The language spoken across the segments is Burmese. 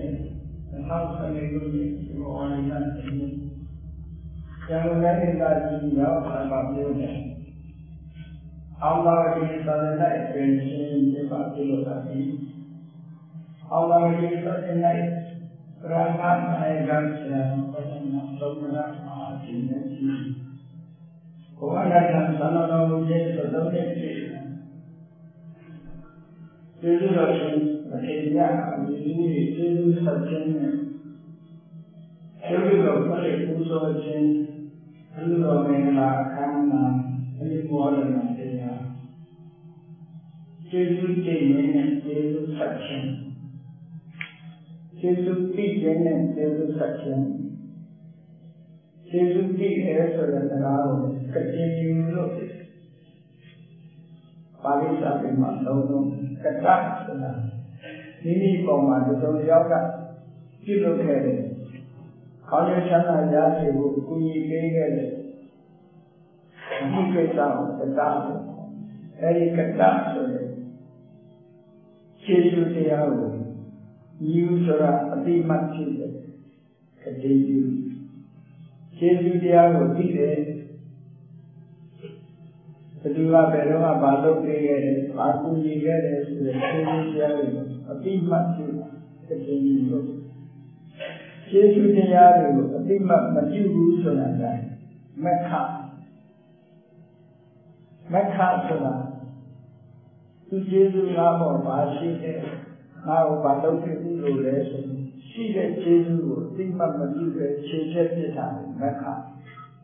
and how can I do it to all in that thing? Jangan that you know about you. Allah is the night when she is about to look at me. Allah is the night. Raman I got them, but I'm not so much in it. One and another day for the next resolution, Asia, we do such a every person, a little man, any more than a day. Jesus came and Jesus such Jesus began and Jesus such Jesus began and now continue to look. Parisa in my own Katak, Nini Poma, the Yoga, Kilo Kelly, Konyashana Yasi, Kuni Pegel, Niketa, the Dam, Eric Katak, Jesus Tiago, New Sora, Adimachi, continue. Jesus Tiago, Tide. Kedua beruang balok dia, aku juga dia, tapi masih ketinggian. Yesus dia itu, tapi masih sebenarnya, mereka sebenarnya. Tu Yesus nama bahasa dia, nama balok itu boleh. Sihir Yesus, tapi masih ketinggian mereka.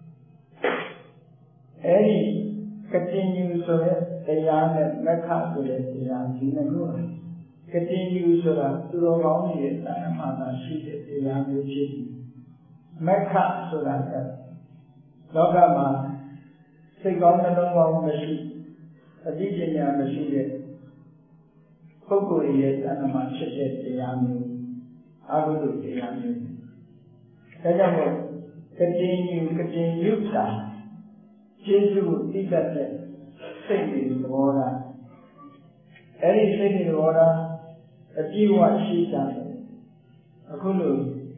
Continue so that the young and Mecca to the young in the moon. Continue so that to the long years and Mana see the young children. Mecca so that Logama, take on the long machine, a digital machine, Pokuri and Manchester the young, Abu the young. Continue that. Jesus did that thing in the water. Anything in the water, a few what she done. A kulu,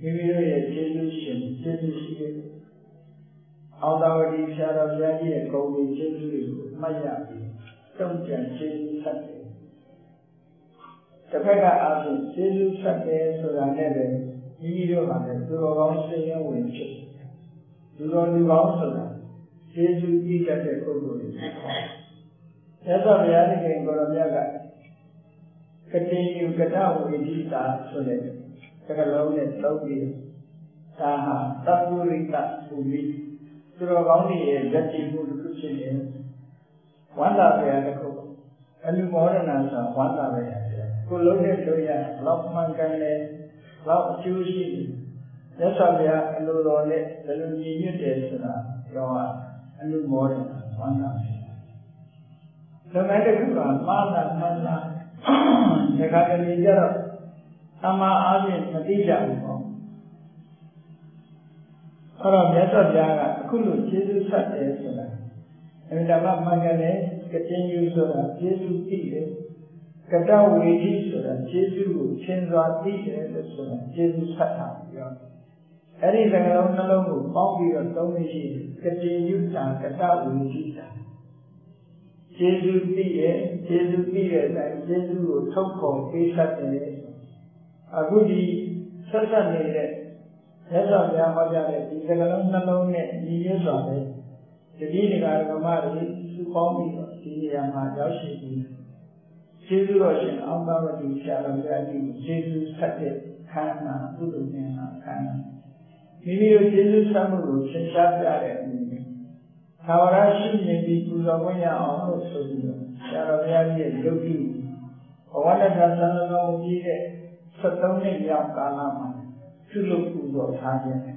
Jesus, although it is shadow of the idea, go with Jesus, Mayabi, don't just Jesus Sunday. The Pega asked Jesus Sunday so that never, you don't have to go on saying with you. You don't live also that. Jesus did that properly. That's why we are going to go continue to get out with this so that the alone and slowly. Taha, Taburita, who be through only a judging who Christian. One of the other, and you more than answer one of the other. Who look at Doya, love Mankane, love Jewish. That's why we are a little on it, the little unit is and do more than one of them. No matter who are Mana, the Catalina, Ama Adin, Matija, or Yasa Yaga, Kulu, Jesus Saturday, and the Magane, continue so that Jesus Tigre, Katao Wiki so that Jesus, Chenza Tigre, so that Jesus Saturday. Anything along the local, Bobby or Tommy, continue to Kata Wiki. Jesus be it, and Jesus will talk of this Saturday. A goodie, certainly, that's all the Amajare, is along the long years of it. The leading Aramari, Supomi, the Yamajashi. Jesus was in Almari, Shadow, Jesus Saturday, Kana, Udumena, Kana. Maybe Jesus Samu, Shasha, Tawara should be Puzawaya also, Sharavia, Yogi, or one of the Sanama Mujide, Satoni Yakalama, to look Puzo Tanya.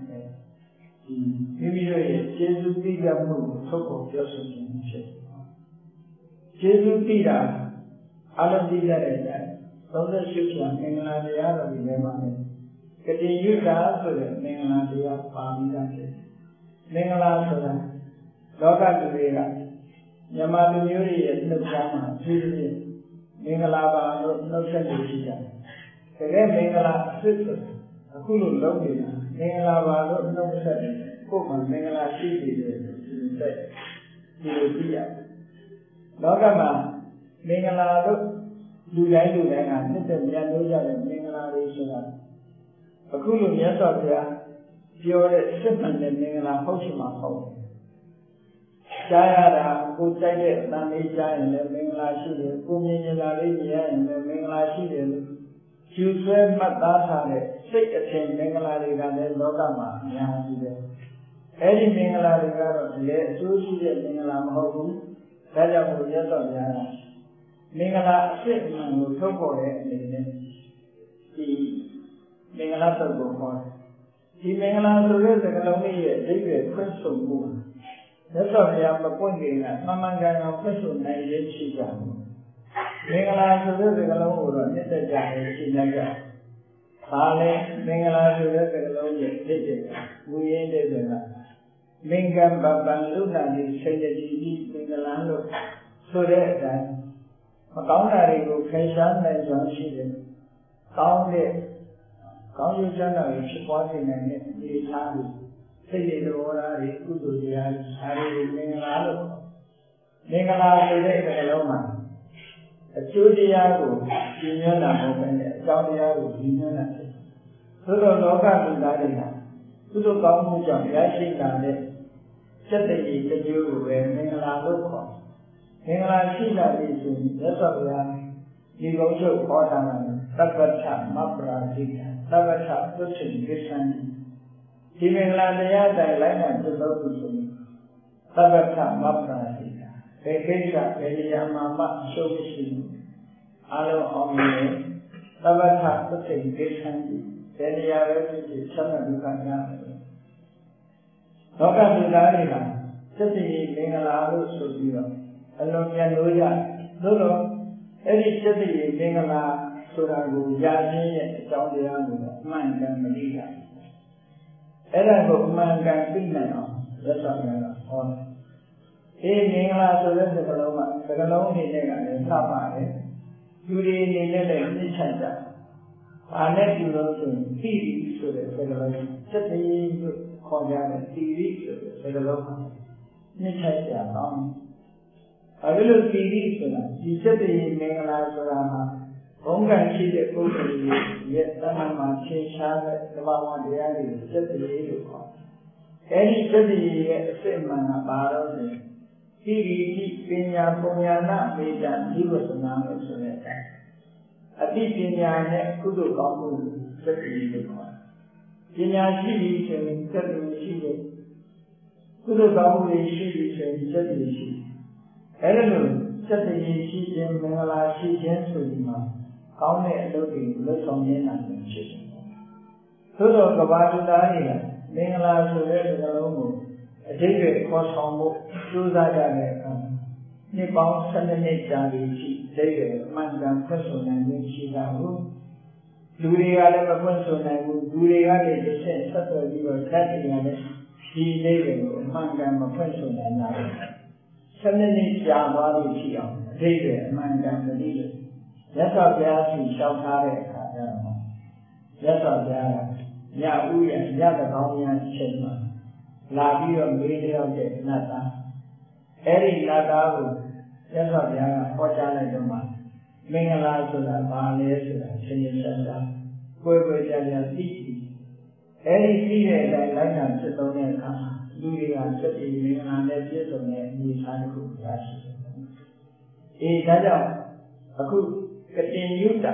Maybe Jesus Pida Mu, Soko, Joseph. Jesus Pida, Aladida, those ships and England, the other remember. Continue to answer the Mingala, Pamida, Mingala, Loka Duvera, Yamadu Yuri, no Jama, Mingala, no Sendisha. ကယ်မင်္ဂလာအစစ်ဆိုတာအခုလိုလုပ်နေတာမင်္ဂလာပါလို့နှုတ်ဆက်တယ်ကိုယ်မှမင်္ဂလာရှိနေတယ်ဒီလိုကြည့်ရလောကမှာမင်္ဂလာတို့လူတိုင်းကနှစ်သက်မြတ်လို့ကြတဲ့မင်္ဂလာတွေဆိုတာအခုလိုမြတ်စွာဘုရားပြောတဲ့စစ်မှန်တဲ့မင်္ဂလာဟုတ်ချင်မှာဟုတ်ကြားရတာကိုကြိုက်တဲ့အတန်လေးကြားရင်လည်းမင်္ဂလာရှိတယ်ကိုမြင်နေတာလေးမြင်ရရင်လည်းမင်္ဂလာရှိတယ်လို့ယူဆွဲမှတ်သားထားတဲ့စိတ်အထင်မင်္ဂလာတွေကလည်းလောကမှာအများကြီးပဲအဲ့ဒီမင်္ဂလာတွေကတော့တကယ်အကျိုးရှိတဲ့မင်္ဂလာမဟုတ်ဘူးဒါကြောင့်မို့ရသော်များမင်္ဂလာအစစ်အမှန်ကိုထုတ်ပေါ်တဲ့အနေနဲ့ဒီမင်္ဂလာတုတ်ကိုခေါ်တယ်ဒီမင်္ဂလာဆိုတဲ့စကားလုံးလေးရဲ့အဓိပ္ပာယ်ဖွင့်ဆိုမှုရသော်များမပွင့်ခင်ကမှန်မှန်ကန်ကန်ဖွင့်ဆိုနိုင်ရရှိကြတယ်မင်္ဂလာဆိုတဲ့စကားလုံးကိုတော့နှစ်သက်ကြတယ်ရှင်းကြတယ်ဒါလည်းမင်္ဂလာဆိုတဲ့စကားလုံးရဲ့အဓိပ္ပာယ်ဝိရင်းတဲ့ကမင်္ဂပပံလူနာတိစေတတိမင်္ဂလာလို့ဆိုတဲ့အတိုင်းမကောင်းတာတွေကိုဖယ်ရှားနိုင်စွမ်းရှိတယ်ကောင်းကျိုးချမ်းသာတွေဖြစ်ပွားစေနိုင်တဲ့ဒီသားတွေစိတ်တွေတော်ရာတွေကုသိုလ်တရားတွေဒါတွေကိုမင်္ဂလာလို့မင်္ဂလာဆိုတဲ့စကားလုံးမှာအကျိုးတရားကိုပြည့်ညွှန်းတာမဟုတ်ဘဲနဲ့အကြောင်းတရားကိုပြည့်ညွှန်းတာဖြစ်သို့သောလောကလူသားတွေကကုသိုလ်ကောင်းမှုကြောင့်ရရှိလာတဲ့စက်တည်းတစ်မျိုးကိုပဲမင်္ဂလာလို့ခေါ်မင်္ဂလာရှိလာပြီဆိုရင်ရသော်ဗျာဒီကုန်းချုပ်ခေါ်တာကသဗ္ဗထမပ္ပရာဇိကသဗ္ဗထသုတိကိသံဒီမင်္ဂလာတရားတိုင်းလိုက်နိုင်ပြုလုပ်လို့ဆိုရင်သဗ္ဗထမပ္ပရာဇိကဘယ်ကိစ္စဘယ်နေရာမှာမှအရှုံးမရှိဘူးအားလုံးအောင်မြင်သဗ္ဗထသုတိကိသံဘယ်နေရာပဲဖြစ်ဖြစ်ဆန္ဒဒုက္ခများတယ်လောကလူသားတွေကစက်တည်းမင်္ဂလာလို့ဆိုပြီးတော့အလုံးမြတ်လို့ရသို့တော့အဲ့ဒီစက်တည်းမင်္ဂလာဆိုတာကိုရခြင်းရဲ့အကြောင်းတရားကိုအမှန်ကန်မသိတာအဲ့ဒါကိုအမှန်ကန်သိနိုင်အောင်လက်ဆောင်ရတာဟောတယ်အေးမင်္ဂလာဆိုတဲ့စကားလုံးကစကားလုံးအနေနဲ့ကလည်းလှပါတယ်လူတွေအနေနဲ့လည်းသိချင်ကြဘာနဲ့ပြုလို့ဆိုရင်သီရိဆိုတဲ့စကားလုံးစက်တည်းလို့ခေါ်ကြတယ်သီရိဆိုတဲ့စကားလုံးကနှိမ့်ချကြအောင်အဲဒီလိုသီရိဆိုတာဒီစက်တည်းမင်္ဂလာဆိုတာဟာဘုံကံရှိတဲ့ပုဂ္ဂိုလ်ရဲ့တဏ္ဍာမှာရှင်းရှားတဲ့သဘာဝတရားတွေကိုစက်တည်းလို့ခေါ်တယ်အဲဒီစက်တည်းရဲ့အစစ်အမှန်ကဘာလို့လဲသီရိပညာပုံညာနာမေတ္တာဒီဝသနာလို့ဆိုတဲ့အတိပညာနဲ့ကုသိုလ်ကောင်းမှုစက်တည်းလို့ခေါ်တယ်ပညာရှိပြီဆိုရင်စက်တည်းရှိတယ်ကုသိုလ်ကောင်းမှုတွေရှိပြီဆိုရင်စက်တည်းရှိအဲဒီလိုစက်တည်းရှိခြင်းမင်္ဂလာရှိခြင်းဆိုဒီမှာကောင်းတဲ့အလုပ်တွေလုပ်ဆောင်ရင်းနိုင်ဖြစ်တယ်သို့တော့ကဘာလူသားတွေကမင်္ဂလာဆိုတဲ့စကားလုံးကိုအတိတ်ကခေါ်ဆောင်ဖို့ကြိုးစားကြတဲ့အခါနှစ်ပေါင်း12နှစ်ကြာပြီရှိတဲ့အမှန်ကန်ဖွင့်ဆိုနိုင်ခြင်းရှိတာကိုလူတွေကလည်းမဖွင့်ဆိုနိုင်ဘူးလူတွေကလည်းတစ်ချက်ဆက်သွယ်ပြီးတော့ဓာတ်တွေနဲ့ဒီလေးတွေကိုအမှန်ကန်မဖွင့်ဆိုနိုင်တာ12နှစ်ကြာသွားလို့ရှိအောင်အတိတ်ကအမှန်ကန်မသိလို့ရသော်ဘုရားရှိလျှောက်ထားတဲ့အခါကျတော့ရသော်ဘုရားကညဥ်ရညတကောင်းများချိန်မှာလာပြီးတော့မေးလျောက်တဲ့နတ်သားအဲ့ဒီနတ်သားကိုရသော်ဘုရားကဟောကြားလိုက်တော့မှမင်္ဂလာဆိုတာဘာလဲဆိုတာရှင်းရှင်းလင်းလင်းကိုယ်ကြကြသိပြီအဲ့ဒီသိတဲ့အတိုင်းလိုက်တာဖြစ်တော့တဲ့အခါလူတွေကစက်တီမင်္ဂလာနဲ့ပြည့်စုံတဲ့အနေအထားတစ်ခုရရှိတယ်ဒါကြောင့်အခုကတင်ယုတ္တ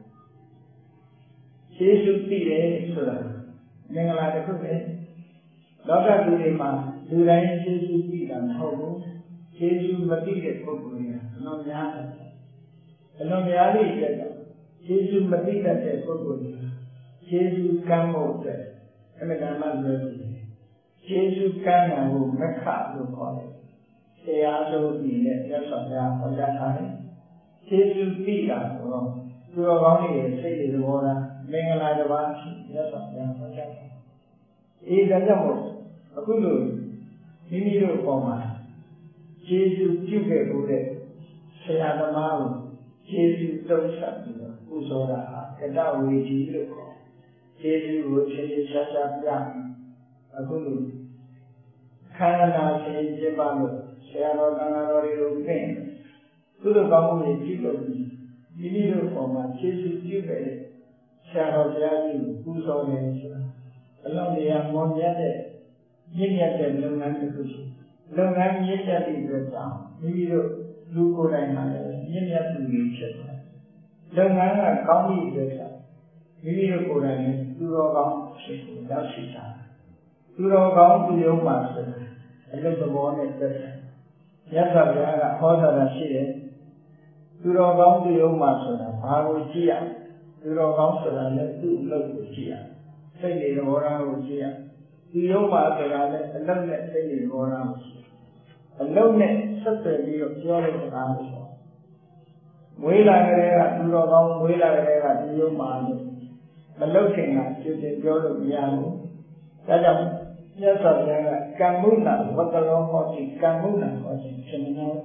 ယေရှုသိတယ်ဆိုတာမင်္ဂလာတစ်ခုပဲလောကလူတွေမှာလူတိုင်းယေရှုသိတာမဟုတ်ဘူးယေရှုမသိတဲ့ပုဂ္ဂိုလ်တွေအလွန်များတယ်အလွန်များတဲ့အတွက်ယေရှုမသိတတ်တဲ့ပုဂ္ဂိုလ်တွေယေရှုကမ်းဖို့အတွက်အမှန်တမ်းမှလွယ်ပြီယေရှုကမ်းတာကိုမက္ခလို့ခေါ်တယ်တရားဆုံးပြီးတဲ့ရသော်ဘုရားဟောကြားထားတယ်ယေရှုသိတာဆိုတော့သူတော်ကောင်းတွေရဲ့စိတ်တွေဘောတာမင်္ဂလာတစ်ပါးဖြစ်ရသော်ဘုရားဟောကြားတယ်ဒါကြောင့်မို့အခုလိုမိမိတို့ပေါ်မှာယေရှုပြုခဲ့ဖို့တဲ့ဆရာသမားကိုယေရှုတုံးဆက်ပြီးတော့ပူဇော်တာဟာကတဝေဒီလို့ခေါ်ကျေးဇူးကိုခြေခြေရှားရှားပြအခုလိုခန္ဓာဆင်းကျင်းပါလို့ဆရာတော်တန်ဃာတော်တွေကိုပြင်သူတို့ကောင်းမှုတွေပြုလုပ်ပြီးမိမိတို့ပေါ်မှာကျေးဇူးပြုခဲ့တဲ့ဆရာတော်ဘုရားကြီးကိုပူဇော်နေဆိုတာအလုံးနေရာမောမြတ်တဲ့မြင့်မြတ်တဲ့လုပ်ငန်းတစ်ခုရှိလုပ်ငန်းမြင့်မြတ်တဲ့အတွက်ကြောင့်မိမိတို့လူကိုယ်တိုင်မှာလည်းမြင့်မြတ်သူတွေဖြစ်တယ်လုပ်ငန်းကကောင်းပြီအတွက်ကြောင့်မိမိတို့ကိုယ်တိုင်လည်းသူတော်ကောင်းဖြစ်ကိုရောက်ရှိတာသူတော်ကောင်းသူယုံမှာဆိုတာအလုပ်သဘောနဲ့သက်ဆိုင်မြတ်စွာဘုရားကဟောတာရှိတယ်သူတော်ကောင်းသူယုံမှာဆိုတာဘာကိုကြည့်ရသူတော်ကောင်းဆိုတာလည်းသူ့အလုပ်ကိုကြည့်ရစိတ်တွေဘောရကိုကြည့်ရသူယုံမှာဆိုတာလည်းအလုပ်နဲ့စိတ်တွေဘောရကိုကြည့်အလုပ်နဲ့ဆက်သွယ်ပြီးတော့ပြောတဲ့စကားမျိုးပေါ့မွေးလာကြတဲ့ကသူတော်ကောင်းမွေးလာကြတဲ့ကသူယုံမှာလို့မလုပ်ခင်ကကြည့်တင်ပြောလို့မရဘူးဒါကြောင့်မြတ်စွာဘုရားကကမ္မုဏဝတ္တလောဟောတိကမ္မုဏဟောတိဖြစ်နေတယ်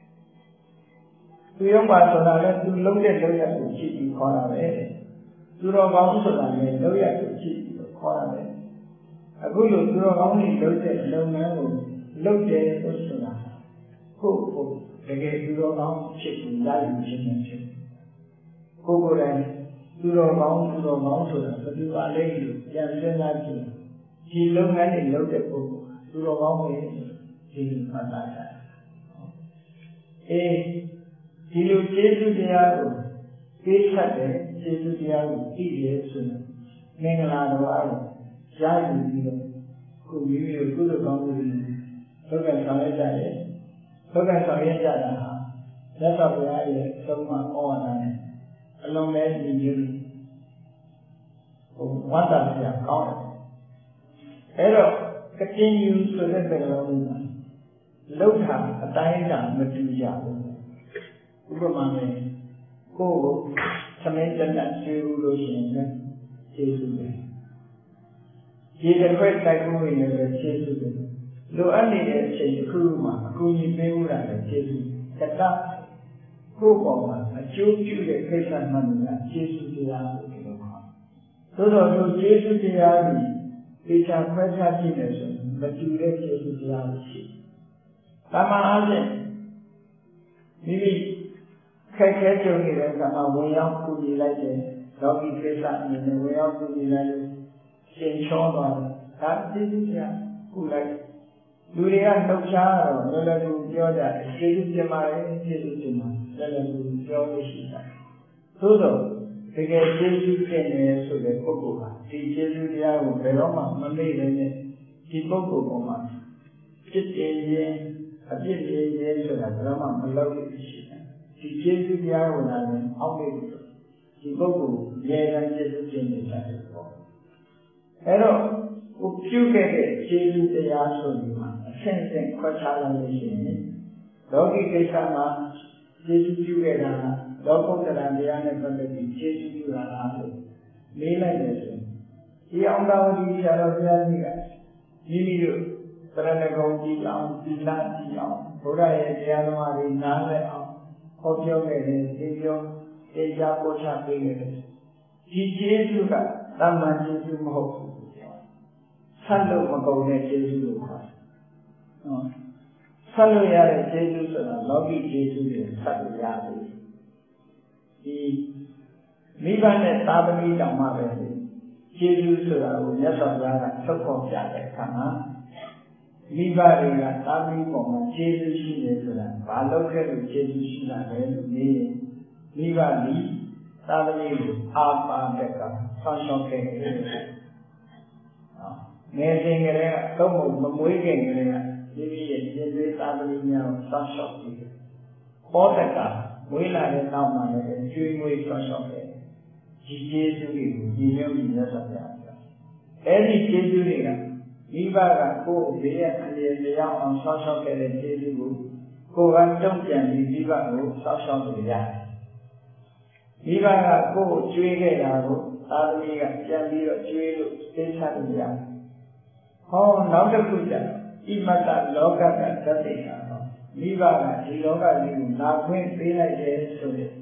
သူယုံမှာဆိုတာလည်းသူလုံးတဲ့လုံးရကိုကြည့်ပြီးခေါ်တာပဲသူတော်ကောင်းဆိုတာလည်းလုံးရကိုကြည့်ပြီးခေါ်တာပဲအခုလိုသူတော်ကောင်းတွေလုံးတဲ့လုပ်ငန်းကိုလုပ်တယ်လို့ဆိုတာကိုယ့်ကိုတကယ်သူတော်ကောင်းဖြစ်ပြီးလာယူခြင်းနဲ့ဖြစ်ကိုယ်ကိုယ်တိုင်သူတော်ကောင်းဆိုတာဘယ်သူပါလဲလို့ပြန်စဉ်းစားကြည့်ဒီလုပ်ငန်းတွေလုပ်တဲ့ပုဂ္ဂိုလ်သူတော်ကောင်းတွေဒီမှတ်သားတာဒီလိုကျေးဇူးတရားကိုပေးဆက်တဲ့ကျေးဇူးတရားကိုသိရဆိုရင်မင်္ဂလာတော်အားရယူပြီးတော့ကိုမိမိတို့ကုသိုလ်ကောင်းမှုတွေလုပ်တဲ့ဆောင်ရွက်ကြတယ်လုပ်တဲ့ဆောင်ရွက်ကြတာဟာမြတ်စွာဘုရားရဲ့သုံးပါးဩဝါဒနဲ့အလုံးမဲ့ညီညွတ်ဝတ်တာပြကောင်းတယ်အဲ့တော့ကတင်ယူဆိုတဲ့စကားလုံးကလောက်တာအတိုင်းအတာမတူကြဘူးဥပမာနဲ့ကိုယ်သမင်းတက်တက်ဆွေးလို့ရှိရင်လည်းကျေးဇူးပဲဒီတစ်ခွက်တိုက်မှုတွေလည်းကျေးဇူးပဲလိုအပ်နေတဲ့အချိန်တစ်ခုမှာအကူအညီပေးဖို့လည်းကျေးဇူးကတ္တကိုယ်ပေါ်မှာအကျိုးပြုတဲ့ကိစ္စမှန်တယ်ကျေးဇူးတရားလို့ပြောတာသို့တော်သူကျေးဇူးတရားကြီးဒေချာခွဲခြားကြည့်တယ်ဆိုရင်မတူတဲ့ကျေးဇူးတရားရှိ။ဒါမှအားဖြင့်မိမိခက်ခဲကြုံနေတဲ့အခါမှာဝင်ရောက်ကူညီလိုက်တယ်။လောကီကိစ္စအနေနဲ့ဝင်ရောက်ကူညီလိုက်လို့ရှင်ချောသွားတယ်။ဒါကျေးဇူးတရားကုလိုက်လူတွေကနှုတ်ရှားတော့လည်းလည်းပြောကြတယ်ကျေးဇူးတင်ပါတယ်ကျေးဇူးတင်ပါတယ်လည်းလည်းပြောလို့ရှိတယ်။သို့တော့တကယ်ကျေးဇူးတင်တယ်ဆိုတဲ့ပုဂ္ဂိုလ်ဟာဒီကျေးဇူးတရားကိုဘယ်တော့မှမမေ့နိုင်နဲ့ဒီပုဂ္ဂိုလ်ပေါ်မှာပြစ်တင်ခြင်းအပြစ်တင်ခြင်းဆိုတာဘယ်တော့မှမလုပ်လို့ရှိတယ်ဒီကျေးဇူးတရားကိုလည်းအောက်မေ့ဒီပုဂ္ဂိုလ်ရေရန်ကျေးဇူးတင်နေတာပေါ့အဲ့တော့ကိုပြုခဲ့တဲ့ကျေးဇူးတရားဆိုပြီးမှအဆင့်ဆင့်ခွဲခြားလိုက်လို့ရှိရင်လောကီကိစ္စမှာကျေးဇူးပြုခဲ့တာလောကုတ္တရာတရားနဲ့ပတ်သက်ပြီးကျေးဇူးပြုတာလားလို့မေးလိုက်တယ်ဆိုရင်ဒီအောင်တော်ဒီဆရာတော်ဘုရားကြီးကမိမိတို့သရဏဂုံကြည်အောင်ဒီလကြည်အောင်ဘုရားရဲ့တရားတော်တွေနားလည်အောင်ဟောပြောခဲ့တယ်သင်ပြောတရားပို့ချပေးခဲ့တယ်ဒီကျေးဇူးကတမန်ကျေးဇူးမဟုတ်ဘူးဆက်လို့မကုန်တဲ့ကျေးဇူးလို့ခေါ်တယ်နော်ဆက်လို့ရတဲ့ကျေးဇူးဆိုတာလောကီကျေးဇူးတွေဆက်လို့ရတယ်ဒီမိဘနဲ့သာသမီတောင်မှပဲကျေးဇူးဆိုတာကိုမြတ်စွာဘုရားကထုတ်ဖော်ပြတဲ့အခါမှာမိဘတွေကသာသမီပေါ်မှာကျေးဇူးရှိတယ်ဆိုတာဘာလို့ခဲ့လို့ကျေးဇူးရှိတာလဲလို့မေးရင်မိဘဒီသာသမီကိုအာပါတက်ကဆောင်းရှောက်ခဲ့တယ်ငယ်စဉ်ကလေးကတော့မမွေးခင်ကလေးကမိမိရဲ့ကျေးဇူးသာသမီများကိုဆောင်းရှောက်ပြီးဘောတက်ကမွေးလာတဲ့နောက်မှာလည်းကျွေးမွေးဆောင်းရှောက်ခဲ့ဒီကျေးဇူးတွေကိုညီညွတ်ပြီးရသဗျာအဲ့ဒီကျေးဇူးတွေကမိဘကကိုယ်ဘေးရအန္တရာယ်တရားအောင်ဆောင်းရှောက်ခဲ့တဲ့ကျေးဇူးကိုကိုယ်ကတုံ့ပြန်ပြီးမိဘကိုဆောင်းရှောက်လို့ရတယ်မိဘကကိုယ်ကျွေးခဲ့တာကိုသာသမီကပြန်ပြီးတော့ကျွေးလို့သိချလို့ရတယ်ဟောနောက်တစ်ခုကျဣမတ္တလောကကသတ္တိဟာမိဘကဒီလောကကြီးကိုလာခွင့်ပေးလိုက်တယ်ဆိုတဲ့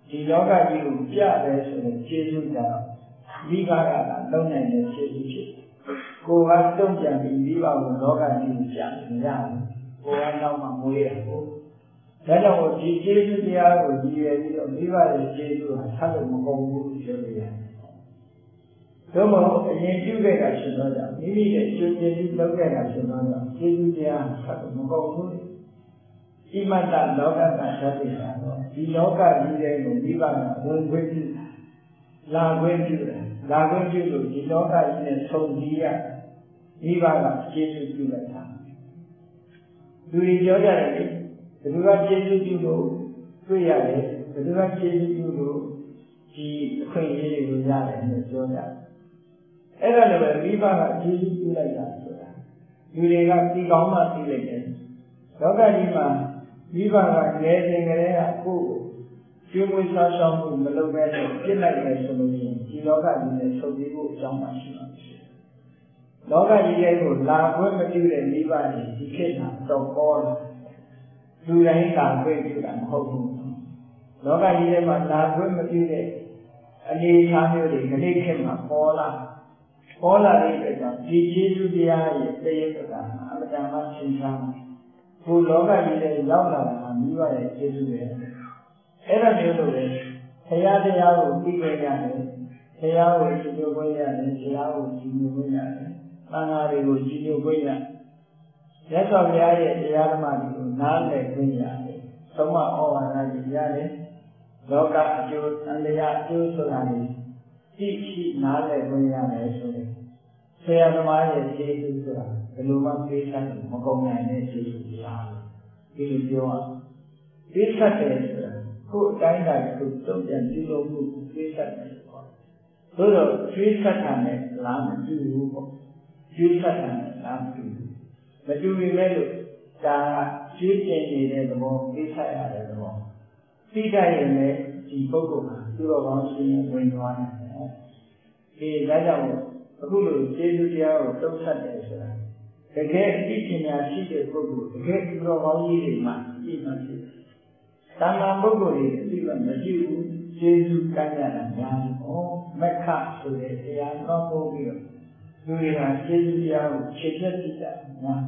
ဒီလောကကြီးကိုပြတယ်ဆိုရင်ကျေးဇူးကြောင့်မိဘကလုံနိုင်တဲ့ကျေးဇူးဖြစ်ကိုယ်ကတုံ့ပြန်ပြီးမိဘကိုလောကကြီးကိုပြမရဘူးကိုယ်ကနောက်မှမွေးရဘူးဒါကြောင့်ဒီကျေးဇူးတရားကိုကြည်ရပြီးတော့မိဘရဲ့ကျေးဇူးဟာဆက်လို့မကုန်ဘူးလို့ပြောလို့ရတယ်သို့မဟုတ်အရင်ပြုခဲ့တာရှင်တော့မိမိရဲ့ကျေးဇူးလုပ်ခဲ့တာရှင်တော့ကျေးဇူးတရားဆက်လို့မကုန်ဘူးဣမတ္တလောကကသတိဟာတော့ဒီလောကကြီးတဲ့ကိုမိဘကဝင်ခွင့်ပြုလာခွင့်ပြုတယ်လာခွင့်ပြုလို့ဒီလောကကြီးနဲ့ဆုံစည်းရမိဘကကျေးဇူးပြုလိုက်တာလူတွေပြောကြတယ်လေဘယ်သူကကျေးဇူးပြုလို့တွေ့ရတယ်ဘယ်သူကကျေးဇူးပြုလို့ဒီအခွင့်အရေးတွေကိုရတယ်လို့ပြောကြတယ်အဲ့ဒါလည်းပဲမိဘကကျေးဇူးပြုလိုက်တာဆိုတာလူတွေကဒီကောင်းမှသိလိုက်တယ်လောကကြီးမှာမိဘကငယ်စဉ်ကလေးကကိုယ်ကျွေးမွေးစားဆောင်မှုမလုပ်ဘဲနဲ့ပြစ်လိုက်တယ်ဆိုလို့ရှိရင်ဒီလောကကြီးနဲ့ဆုတ်ပြေးဖို့အကြောင်းမရှိပါဘူး။လောကကြီးရဲ့ကိုလာခွင့်မပြုတဲ့မိဘတွေဒီခေတ်မှာတော့ပေါ်လာလူတိုင်းလာခွင့်ပြုတာမဟုတ်ဘူး။လောကကြီးထဲမှာလာခွင့်မပြုတဲ့အနေအထားမျိုးတွေဒီခေတ်မှာပေါ်လာတဲ့အတွက်ကြောင့်ဒီကျေးဇူးတရားရဲ့တရားစကားအမှန်တမ်းမှရှင်းရှားကိုလောကကြီးထဲရောက်လာတာမိဘရဲ့ကျေးဇူးပဲအဲ့ဒါမျိုးလို့ပဲဘုရားတရားကိုသိခွင့်ရတယ်ဘုရားကိုကြည်ညိုခွင့်ရတယ်ဘုရားကိုကြည်ညိုခွင့်ရတယ်သံဃာတွေကိုကြည်ညိုခွင့်ရတယ်မြတ်စွာဘုရားရဲ့တရားဓမ္မတွေကိုနားလည်ခွင့်ရတယ်သုံးမဩဝါဒကြီးရတယ်လောကအကျိုးအလျာအကျိုးဆိုတာကိုသိရှိနားလည်ခွင့်ရတယ်ဆိုရင်ဆရာသမားရဲ့ကျေးဇူးဆိုတာဘယ်လိုမှပေးဆိုင်မကုန်နိုင်တဲ့ကျေးဇူးတရားဒီလိုပြောရပေးဆက်တယ်ဆိုတာကိုယ်အတိုင်းအတာကိုတုံ့ပြန်ပြုလုပ်မှုပေးဆက်တယ်ပေါ့သို့တော့ပေးဆက်တာနဲ့လားမတူဘူးပေါ့ပေးဆက်တာနဲ့လားမတူဘူးမတူပေမဲ့လို့ဒါကရှင်းပြနေတဲ့သဘောပေးဆက်ရတဲ့သဘောသိတတ်ရင်လည်းဒီပုဂ္ဂိုလ်ကသူတော်ကောင်းရှင်းဝင်သွားတယ်ဒါကြောင့်အခုလိုကျေးဇူးတရားကိုတုံ့ဆက်တယ်ဆိုတာတကယ်အသိပညာရှိတဲ့ပုဂ္ဂိုလ်တကယ်သူတော်ကောင်းကြီးတွေမှသိမှဖြစ်တယ်။သာမန်ပုဂ္ဂိုလ်တွေသိမှမရှိဘူးကျေးဇူးကမ်းရတာများတယ်။မက္ခဆိုတဲ့တရားတော်ပို့ပြီးတော့လူတွေကကျေးဇူးတရားကိုခြေပြတ်သိတာများ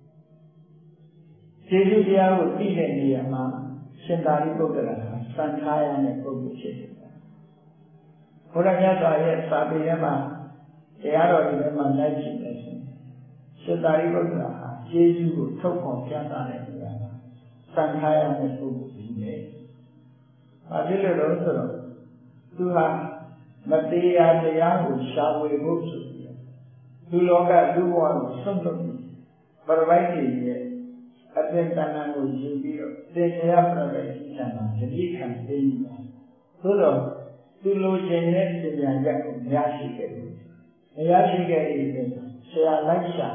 ကျေးဇူးတရားကိုသိတဲ့နေရာမှာရှင်သာရိပုတ္တရာကစံထားရတဲ့ပုဂ္ဂိုလ်ဖြစ်တယ်။ဘုရားမြတ်စွာရဲ့စာပေထဲမှာတရားတော်တွေထဲမှာလိုက်ကြည့်တယ်ဆိုရှင်သာရိပုတ္တရာဟာကျေးဇူးကိုထုတ်ဖော်ပြသတဲ့နေရာမှာစံထားရတဲ့ပုဂ္ဂိုလ်ကြီးပဲ။ဘာဖြစ်လို့လဲဆိုတော့သူဟာမတရားတရားကိုရှာဖွေဖို့ဆိုပြီးလူလောကလူဘဝကိုဆွတ်လွတ်ပရပိုက်ကြီးရဲ့အသင်္ကန်းကိုယူပြီးတော့သင်္ခါရပရပိုက်ကြီးဆံမှာတတိခံသိနေတာ။သို့တော့သူလိုချင်တဲ့ပညာရပ်ကိုမရရှိခဲ့ဘူး။မရရှိခဲ့တဲ့အတွက်ဆရာလိုက်ရှာ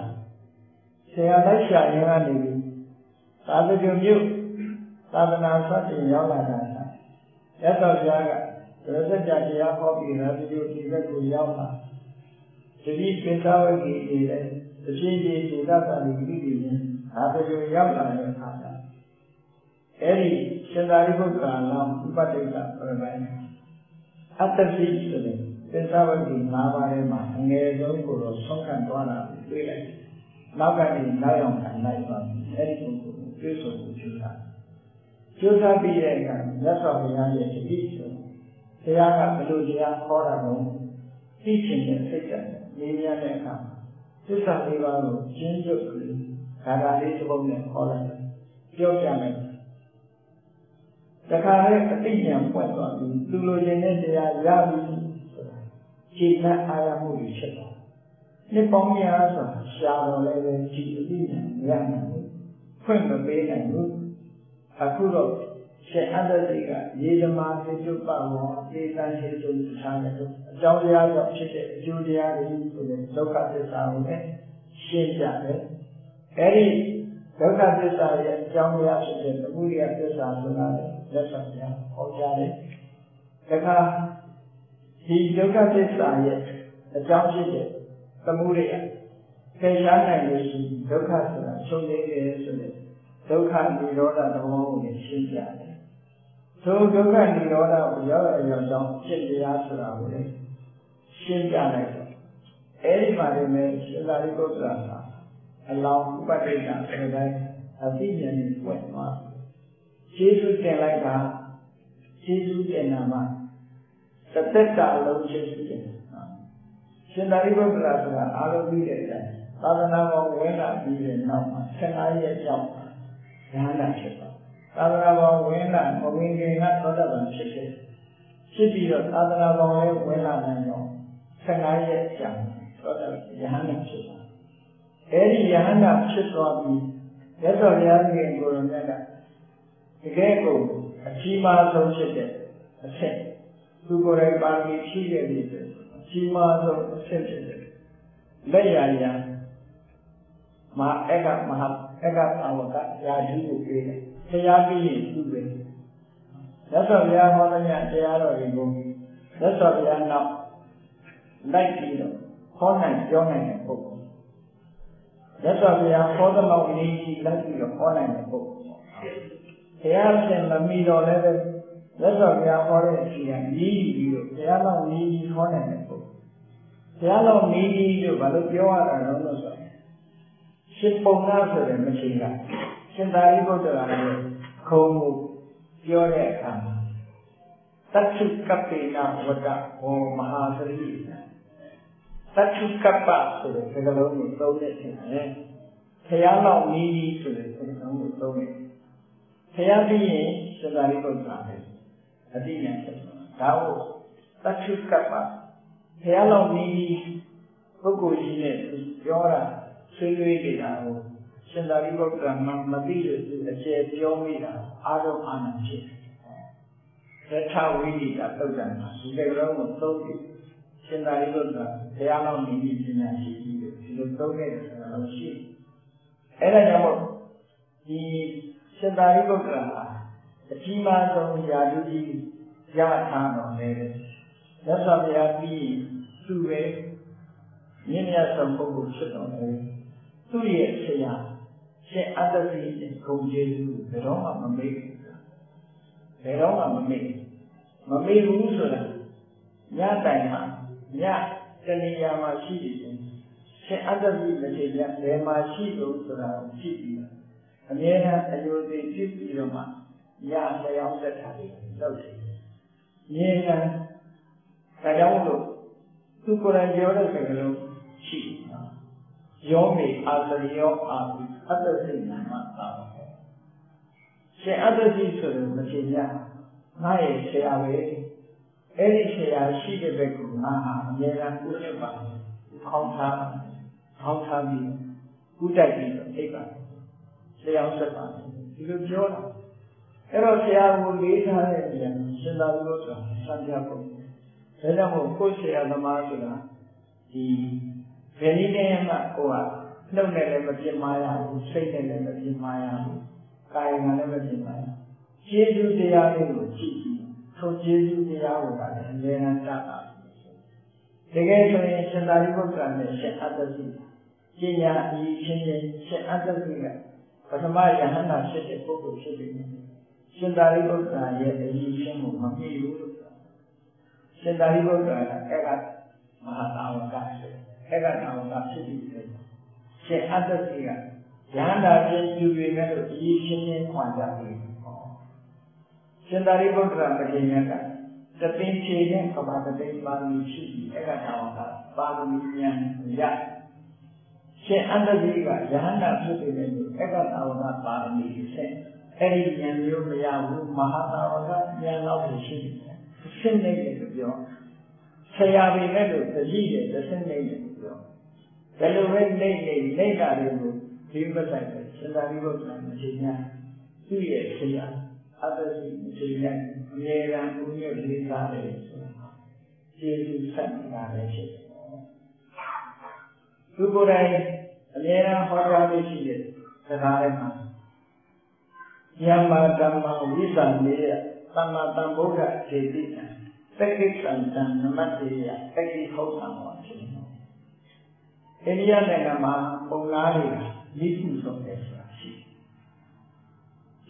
ရင်းကနေပြီးသာသနာမြို့သာသနာ့ဆွတ်တင်ရောက်လာတာရသော်ဘုရားကဒရစကြတရားဟောပြီးသာသနာမြို့ဒီဘက်ကိုရောက်လာတတိပိသဝဂီတွေလည်းတဖြည်းဖြည်းဒေသပါဠိတိတွေနဲ့သာသနာရောက်လာတဲ့အခါကျအဲ့ဒီရှင်သာရိပုတ္တရာလောင်းဥပဒိကပရမိုင်းအတ္တရှိဆိုတဲ့ပိသဝဂီ၅ပါးထဲမှာအငယ်ဆုံးကိုတော့ဆုံးခံသွားတာတွေ့လိုက်တယ်နောက်ကနေနောက်ရောက်ခံလိုက်သွားပြီအဲ့ဒီပုဂ္ဂိုလ်ကိုတွေ့ဆုံမှုဖြစ်တာကျိုးစားပြီးတဲ့အခါမြတ်စွာဘုရားရဲ့တတိဆိုဘုရားကဘယ်လိုတရားခေါ်တာလဲသိချင်တဲ့စိတ်ဓာတ်နေမြတ်တဲ့အခါသစ္စာလေးပါးကိုကျင့်ကြုတ်ပြီးဒါကလေးတစ်ပုဒ်နဲ့ခေါ်လိုက်ပြောပြမယ်တခါလေအသိဉာဏ်ပွင့်သွားပြီးသူလိုချင်တဲ့တရားရပြီဆိုတာခြေနှက်အားရမှုတွေဖြစ်သွားနှစ်ပေါင်းများစွာရှာတော်လည်းပဲဒီအသိဉာဏ်ရနိုင်ဘူးဖွင့်မပေးနိုင်ဘူးအခုတော့ရှင်အတ္တတိကရေဓမာသေကျုပ်ပါမောသေတန်ရှိတုထားတယ်အကြောင်းတရားကြောင့်ဖြစ်တဲ့အကျိုးတရားတွေဆိုတဲ့ဒုက္ခသစ္စာကိုလည်းရှင်းပြတယ်အဲဒီဒုက္ခသစ္စာရဲ့အကြောင်းတရားဖြစ်တဲ့သမုဒယသစ္စာဆိုတာလည်းလက်ဆောင်ပြဟောကြားတယ်ဒါကဒီဒုက္ခသစ္စာရဲ့အကြောင်းဖြစ်တဲ့သမုဒယဖယ်ရှားနိုင်လို့ရှိရင်ဒုက္ခဆိုတာချုပ်ငြိမ်းတယ်ဆိုတဲ့ဒုက္ခនិရောဓသဘောကိုရှင်းပြတယ်ဆိုဒုက္ခនិရောဓကိုရောက်ရောက်ကြောင်းဖြစ်တရားဆိုတာကိုလေရှင်းပြလိုက်တော့အဲဒီမှာလည်းရှင်သာရိပုတ္တရာကအလောင်းဥပဒိဋ္ဌဆိုတဲ့အသိဉာဏ်နဲ့ပွင့်သွားကျေးဇူးတင်လိုက်တာကျေးဇူးတင်တာမှာသတ္တတလုံးကျေးဇူးတင်တာရှင်သာရိပုတ္တရာဆိုတာအားလုံးပြီးတဲ့အတိုင်းသာသနာပေါ်ဝင်လာပြီးတဲ့နောက်မှာ15ရက်ကြောင်းဉာဏ်နဲ့ဖြစ်သွားသာသနာပေါ်ဝင်လာမဝင်ခင်ကသောတပန်ဖြစ်တယ်ဖြစ်ပြီးတော့သာသနာပေါ်လည်းဝင်လာနိုင်တော့15ရက်ကြာသောတပန်ယဟန္တာဖြစ်သွားအဲဒီယဟန္တာဖြစ်သွားပြီးရသော်ဘုရားရှင်ကိုယ်တော်မြတ်ကတကယ်ကိုအကြီးမားဆုံးဖြစ်တဲ့အဆင့်သူကိုယ်တိုင်ပါရမီဖြည့်ခဲ့ပြီးအကြီးမားဆုံးအဆင့်ဖြစ်တဲ့လက်ရရမဟာဧကသာဝကရာထူးကိုပေးတယ်တရားပြီးရင်သူ့ပဲရသော်ဘုရားဟောတဲ့တရားတော်တွေကိုရသော်ဘုရားနောက်လိုက်ပြီးတော့ဟောနိုင်ပြောနိုင်တဲ့ပုဂ္ဂိုလ်ရသော်ဘုရားဟောတဲ့လောက်နေကြီးလိုက်ပြီးတော့ဟောနိုင်တဲ့ပုဂ္ဂိုလ်ဘုရားရှင်မမီတော်လည်းပဲရသော်ဘုရားဟောတဲ့အချိန်ကနီးပြီးတော့ဘုရားလောက်နေကြီးဟောနိုင်တဲ့ပုဂ္ဂိုလ်ဘုရားလောက်နေကြီးလို့ဘာလို့ပြောရတာလဲလို့ဆိုရင်ရှင်ပုံနာဆိုတဲ့မရှိကရှင်သာရိပုတ္တရာရဲ့ခုံကိုပြောတဲ့အခါမှာသတ္ထုကပ္ပေနဝတ္တဟောမဟာသရိသတ္ထုကပ္ပဆိုတဲ့စကားလုံးကိုသုံးတဲ့အခါနဲ့ဘုရားလောက်နီးကြီးဆိုတဲ့စကားလုံးကိုသုံးတယ်ဘုရားပြီးရင်ရှင်သာရိပုတ္တရာပဲအတိအကျဖြစ်ဒါကိုသတ္ထုကပ္ပဘုရားလောက်နီးကြီးပုဂ္ဂိုလ်ကြီးနဲ့ပြောတာဆွေးနွေးနေတာကိုရှင်သာရိပုတ္တရာမသိလို့သူအကျေပြောမိတာအာရုံအာဏာဖြစ်တယ်ရထဝိနိတာသုတ်တံဒီကလုံးကိုသုံးပြီးရှင်သာရိပုတ္တရာဘုရားလောက်နေပြီးပညာရှိပြီးဒီလိုသုံးခဲ့တယ်ဆိုတာလို့ရှိအဲ့ဒါကြောင့်မို့ဒီရှင်သာရိပုတ္တရာအကြီးမားဆုံးယာတုကြီးရထားတော်လေရသော်ဘုရားပြီးသူ့ပဲမြင့်မြတ်ဆုံးပုဂ္ဂိုလ်ဖြစ်တော်လေသူ့ရဲ့ဆရာရှင်အတ္တစီဂုံကျေးဇူးဘယ်တော့မှမမေ့ဘူးဘယ်တော့မှမမေ့ဘူးဆိုတာညတိုင်မှာညတဏှာမှာရှိတယ်ရှင်အတ္တစီမထေရဘယ်မှာရှိလို့ဆိုတာကိုကြည့်ပြီးအမြဲတမ်းအယုဒ္ဓိပြုပြီးတော့မှညလျောင်းသက်တာတွေလုပ်တယ်အမြဲတမ်းဒါကြောင့်လို့သူကိုယ်တိုင်ပြောတဲ့စကားလုံးရှိယောမေအာသရိယောအာဟုအတ္တစိတ်နာမသာရှင်အတ္တစိဆိုတဲ့မထေရငါရဲ့ဆရာပဲအဲ့ဒီဆရာရှိတဲ့ဘက်ကငါဟာအမြဲတမ်းကုသပါခေါင်းထားပြီးကုတိုက်ပြီးတော့အိပ်ပါဆရာဆက်ပါဒီလိုပြောတာအဲ့တော့ဆရာကိုလေးထားတဲ့နေရာရှင်သာရိပုတ္တရာစံပြပုံဒါကြောင့်မို့ကိုယ်ဆရာသမားဆိုတာဒီဘယ်နည်းနဲ့မှကိုယ်ကနှုတ်နဲ့လည်းမပြင်းမရဘူးစိတ်နဲ့လည်းမပြင်းမရဘူးကာယကလည်းမပြင်းမရဘူးကျေးဇူးတရားလေးကိုကြည့်ပြီးထိုကျေးဇူးတရားကိုလည်းအမြဲတမ်းတတ်တာတကယ်ဆိုရင်ရှင်သာရိပုတ္တရာနဲ့ရှင်အတ္တစီပညာအကြီးချင်းရှင်အတ္တစီကပထမယဟန္တာဖြစ်တဲ့ပုဂ္ဂိုလ်ဖြစ်ပြီးရှင်သာရိပုတ္တရာရဲ့အကြီးချင်းကိုမမြင်ဘူးလို့ရှင်သာရိပုတ္တရာကအဲ့ကမဟာသာဝကဆိုအဲ့ကသာဝကဖြစ်ပြီးရှင်အတ္တစီကယဟန္တာဖြစ်ယူပေမဲ့လို့အကြီးချင်းခွာကြပြီရှင်သာရိပုတ္တရာမထေရကတပင်ဖြေတဲ့ကဘာတပိပါမီရှိပြီးအဲ့ကသာဝကပါရမီဉာဏ်ရရှင်အတ္တစီကယဟန္တာဖြစ်ပေမဲ့လို့အဲ့ကသာဝကပါရမီဆက်အဲ့ဒီဉာဏ်မျိုးမရဘူးမဟာသာဝကဉာဏ်တော့ရှိတယ်ရှင်းနေတယ်လို့ပြောဆရာပေမဲ့လို့တတိတယ်တစ်ဆင့်နေတယ်လို့ပြောဘယ်လိုပဲနေတာတွေကိုဒီမဆိုင်ပဲရှင်သာရိပုတ္တရာမရှိ냐သူ့ရဲ့ဆရာအတ္တစီမရှိ냐အမြဲတမ်းဘုရားလေးစားတယ်ဆိုတာကျေးဇူးဆက်နေတာလည်းဖြစ်တယ်သူကိုယ်တိုင်အမြဲတမ်းဟောကြားလို့ရှိတဲ့စကားတွေမှာယမ္မာဓမ္မဝိသံနေယသမ္မာသမ္ဗုဒ္ဓခြေတိတံသက္ကိသံတံနမတ္တေယသက္ကိဟုတ်သံဟောဖြစ်တယ်။အိန္ဒိယနိုင်ငံမှာပုံလားတွေကမိခုဆုံးတယ်ဆိုတာရှိတယ်။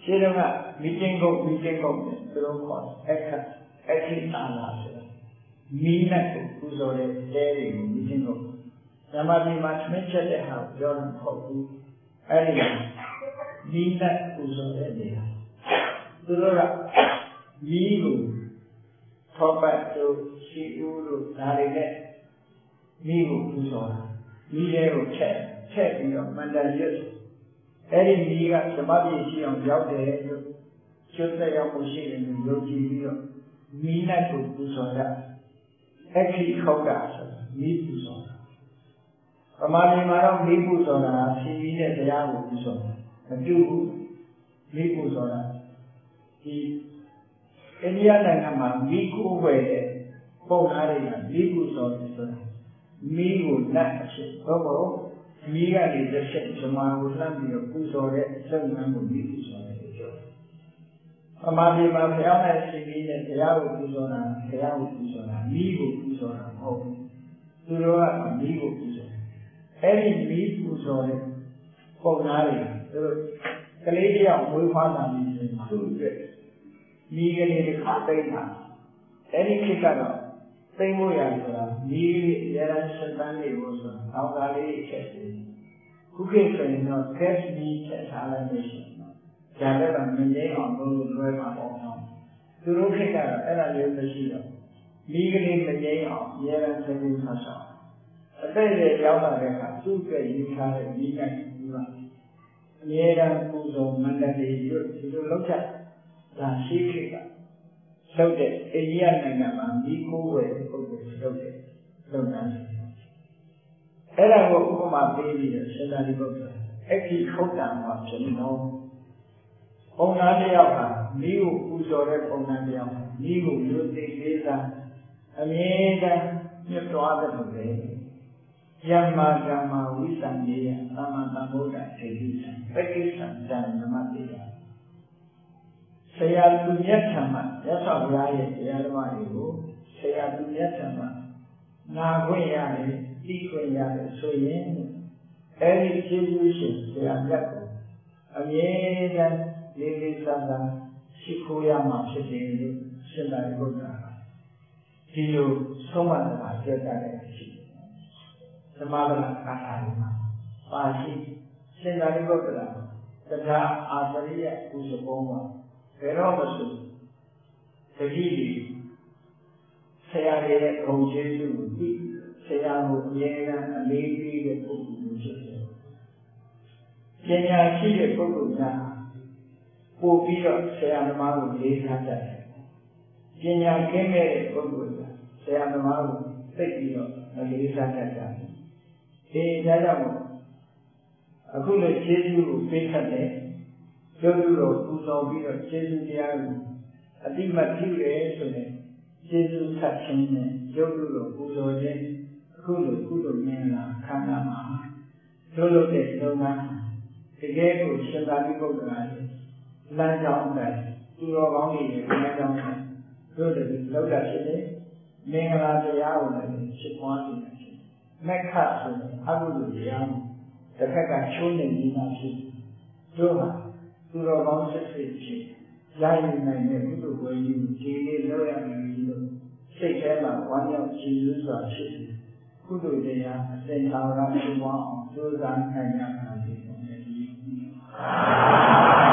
ရှင်းတော့ကမီတင်းကုတ်သူတို့ခေါ်အခိတာလာဆိုတာမီးနဲ့ကိုပူဇော်တဲ့တဲတွေကိုမီတင်းကုတ်ဓမ္မပြည်မှာထမင်းချက်တဲ့ဟာကိုပြောတာမဟုတ်ဘူးအဲ့ဒီမီးနဲ့ပူဇော်တဲ့နေရာသူတို့ကမီးကိုထောပတ်တို့ရှိဦးတို့ဒါတွေနဲ့မီးကိုပူဇော်တာမီးတွေကိုထည့်ပြီးတော့မန္တန်ရွတ်အဲ့ဒီမီးကဓမ္မပြည်ရှိအောင်ရောက်တယ်လို့ကျွတ်တဲ့ရောက်မှုရှိတယ်လို့ယုံကြည်ပြီးတော့မီးနဲ့ကိုပူဇော်တာအခိခောက်တာဆိုတာမီးပူဇော်တာပမာဏမှာတော့မီးပူဇော်တာစီမီးနဲ့တရားကိုပူဇော်တာမတူဘူးမီးပူဇော်တာဒီအိန္ဒိယနိုင်ငံမှာမီးကိုဝယ်တဲ့ပုံသားတွေကမီးပူဇော်တယ်ဆိုတာမီးကိုလက်အဖြစ်တော့မီးကနေတစ်ချက်ဇမားကိုလှမ်းပြီးတော့ပူဇော်တဲ့စက်မှန်ကိုမီးပူဇော်တယ်လို့ပြောတယ်။ပမာဏမှာဘုရားနဲ့စီမီးနဲ့တရားကိုပူဇော်တာမီးကိုပူဇော်တာမဟုတ်ဘူး။သူတို့ကမီးကိုပူဇော်တယ်။အဲ့ဒီမီးပူဇော်တဲ့ပုံသားတွေသူတို့ကလေးတယောက်မွေးဖွားလာပြီးသူ့အတွက်မီးကလေးတစ်ခါသိမ်းတာအဲ့ဒီခေတ်ကတော့သိမ်းဖို့ရဆိုတာမီးလေးအများအားရှင်ပန်းနေဖို့ဆိုတာအောက်သားလေးချက်တယ်ခုခေတ်ဆိုရင်တော့ gas မီးချက်ထားလိုက်လို့ရှိရင်တော့ဂျာတက်တာမင်းကြီးအောင်လို့လွယ်မှာပေါ့နော်သူတို့ခေတ်ကတော့အဲ့ဒါမျိုးမရှိတော့မီးကလေးမငြိမ်းအောင်အများအားသိမ်းထားဆောင်အတိတ်ရဲ့ရောက်လာတဲ့အခါသူ့အတွက်ယူထားတဲ့မီးကကူလာအများအားပူဇော်မန္တလေးရွတ်ဒီလိုလောက်ချက်ဒါရှိခေတ်ကလောက်တဲ့အိန္ဒိယနိုင်ငံမှာမိခိုးဝယ်ပုဂ္ဂိုလ်လောက်တဲ့လုပ်ငန်းအဲ့ဒါကိုဥပမာပေးပြီးတော့ရှင်သာရိပုတ္တရာအခိခောက်တံမှာဖြစ်တော့ပုံနာတယောက်ဟာမိကိုပူဇော်တဲ့ပုံနာတယောက်မိကိုလူသိလေးစားအမြဲတမ်းမြတ်တော်တဲ့လူတွေယမ္မာဓမ္မာဝိသံယေယသမ္မာသမ္ဗုဒ္ဓထေတိသံပက္ခိသံဇာနမတိယဆရာသူမြတ်ထံမှာရသော်ဘုရားရဲ့တရားတော်တွေကိုဆရာသူမြတ်ထံမှာနာခွင့်ရတယ်သိခွင့်ရတယ်ဆိုရင်အဲ့ဒီကျေးဇူးရှင်ဆရာမြတ်ကိုအမြဲတမ်းလေးလေးစားစားရှိခိုးရမှာဖြစ်တယ်လို့ရှင်သာရိပုတ္တရာဒီလိုဆုံးမတာပြောကြတဲ့အဖြစ်သမဗလာကာထာတွေမှာပါရှိရှင်သာရိပုတ္တရာတရားအာသရိယကုသဘောမှာဘယ်တော့မှဆိုတတိယဆရာရဲ့ဂုဏ်ကျေးဇူးကိုသိဆရာကိုအမြဲတမ်းအလေးပေးတဲ့ပုဂ္ဂိုလ်မျိုးဖြစ်တယ်။ပညာရှိတဲ့ပုဂ္ဂိုလ်များပို့ပြီးတော့ဆရာသမားကိုလေးစားကြတယ်။ပညာကင်းတဲ့ပုဂ္ဂိုလ်ကဆရာသမားကိုသိပြီးတော့မလေးစားကြတယ်။ဒီဒါကြောင့်အခုလိုကျေးဇူးကိုပေးခတ်တယ်ကျိုးသူတော်ပူဇော်ပြီးတော့ကျေးဇူးတရားကိုအတိမတ်ပြုတယ်ဆိုရင်ကျေးဇူးထပ်ခြင်းနဲ့ကျိုးသူတော်ပူဇော်ခြင်းအခုလိုကုသိုလ်မြင်လာခန္ဓာမှာတို့လို့တဲ့လုပ်ငန်းတကယ်ကိုရှင်သာရိပုတ္တရာရဲ့လမ်းကြောင်းအတိုင်းသူတော်ကောင်းတွေရဲ့လမ်းကြောင်းအတိုင်းတို့တည်းလောက်တာဖြစ်တယ်မင်္ဂလာတရားကိုလည်းဖြစ်ပွားနေတာဖြစ်တယ်မက္ခဆိုရင်အကုသိုလ်တရားကိုတစ်ခါကချိုးနေနေတာဖြစ်တို့ဟာသူတော်ကောင်းစစ်စစ်ဖြစ်ရယူနိုင်တဲ့ကုသိုလ်ဝေယူဒီလေးလောက်ရမယ်လို့စိတ်ထဲမှာဝမ်းမြောက်ကြည်စွစွာဖြစ်တယ်ကုသိုလ်တရားအစဉ်သာဝရရှိပွားအောင်ကြိုးစားနိုင်ရပါစေ။